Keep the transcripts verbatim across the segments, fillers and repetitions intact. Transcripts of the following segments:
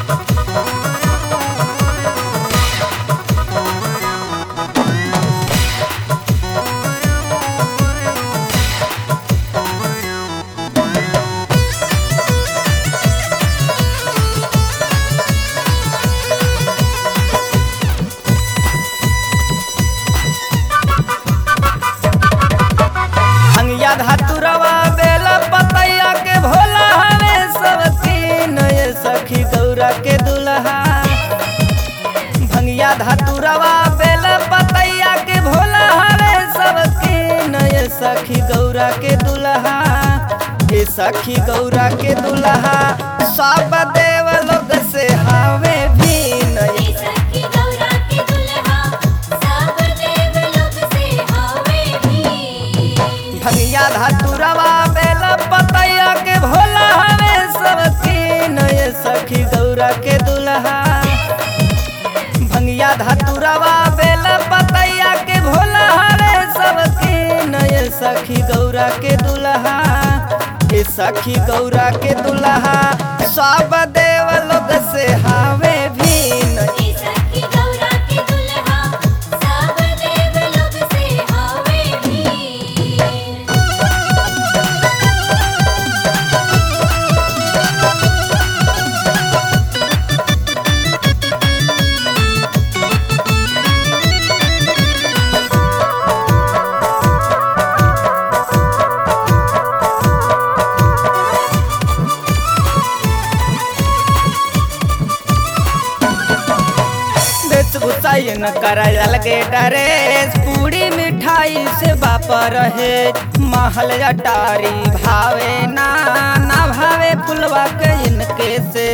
धतुरवा बेला पतैया के भोला हवे सबकीन ये सखी गौरा के दुल्हा। भंगिया धतुरवा बेला पतैया के भोला हवे सबकीन ये सखी गौरा के दुल्हा। ये सखी गौरा के दुल्हा सब देव लोग से हावे भीन। ये सखी गौरा के दुल्हा सब देव लोग से हावे भीन। भंगिया धतुरवा बेला पतैया के भोला हवे सबकीन ये सखी गौरा के दुल्हा। भंगिया धतुरवा बेला पतैया के भोला हवे सबकीन ये सखी गौरा के दुल्हा। ये सखी गौरा के दुल्हा सब देव लोग से हावे भीन। ये सखी गौरा के दुल्हा सब देव लोग से हावे भीन। गुस्साइन करल के डरेस पूरी मिठाई से बापा रहे महल अटारी भावे ना ना भावे फुलवा के इनके से।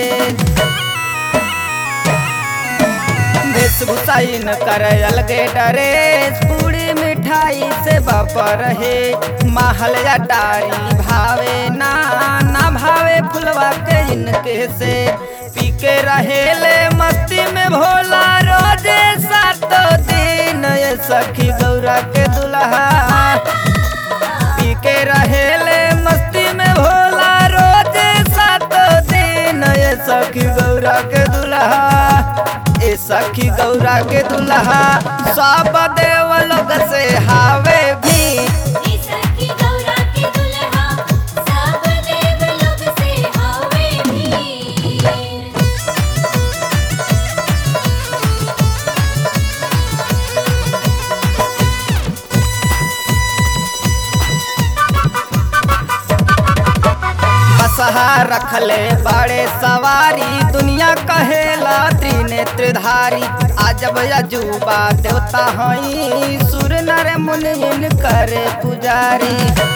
गुस्साइन करल के डरेस पूरी मिठाई से बापा रहे महल अटारी भावे ना ना भावे फुलवा के इनके से। पी के रहेले मस्ती में भोला रोजे सातो दिन ये सखी गौरा के दुल्हा। पी के रहेले मस्ती में भोला रोजे सातो दिन ये सखी गौरा के दुल्हा। ये सखी गौरा के दुल्हा सब देव लोग से हावे भी। सहा रखले बड़े सवारी दुनिया कहेला त्रिनेत्रधारी। आजब अजूबा देवता हई सुर नर मुनि करे पुजारी।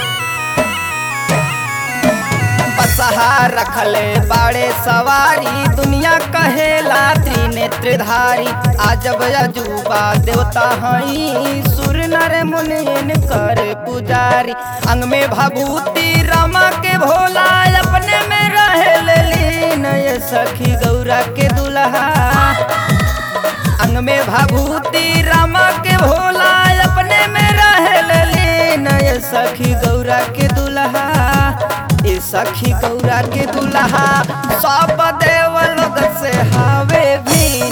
बसहा रखले बड़े सवारी दुनिया कहेला त्रिनेत्रधारी। आजब अजूबा देवता हई सुर नर मुनि करे पुजारी। अंग में भभूति रमा के भोला अपने में रहे लीन ये सखी गौरा के दुल्हा। अंग में भभूति रमा के भोला अपने में रहे लीन ये सखी गौरा के दुल्हा। ये सखी गौरा के दुल्हा सब देव लोग से हावे भीन।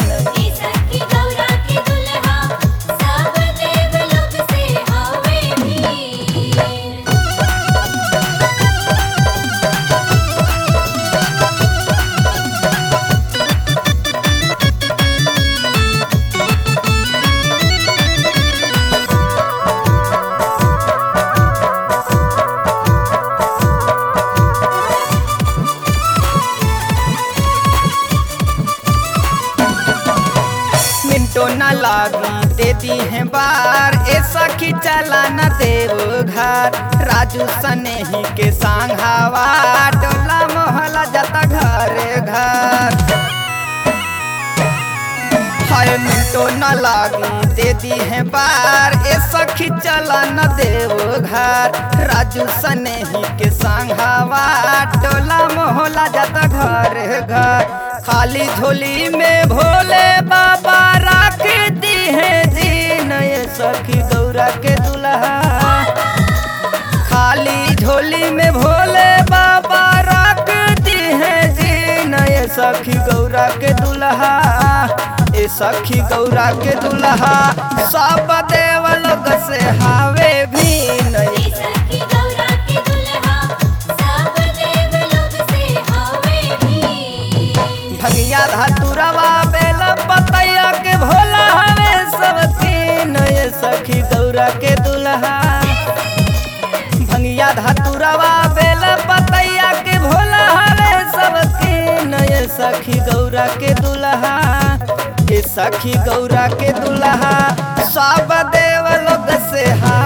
मिनटो न लागी देती है बार ए सखी चला न देव घर। राजू सनेही के सांघावा टोला मोहल्ला जाता घरे घर। हाय मिनटो न लागी देती है बार ए सखी चला न देव घर। राजू सनेही के सांघावा टोला मोहल्ला जाता घरे घर। खाली झोली में भोले बाबा रखती है जीन ये सखी गौरा के दुल्हा। खाली झोली में भोले बाबा रखती है जीन ये सखी गौरा के दुल्हा, ए सखी गौरा के दुल्हा सब देव लोग से हावे भी नहीं। सखी गौरा के दुल्हा सब देव लोग से हावे भी। भंगिया धतुरवा बेल पतैया के भोला हवे सब तीन, ये सखी गौरा के दुल्हा। भंगिया धतुरवा बेल पतैया के भोला हवे सब तीन, ये सखी गौरा के दुल्हा, ये सखी गौरा के दुल्हा सब देव लोग से हा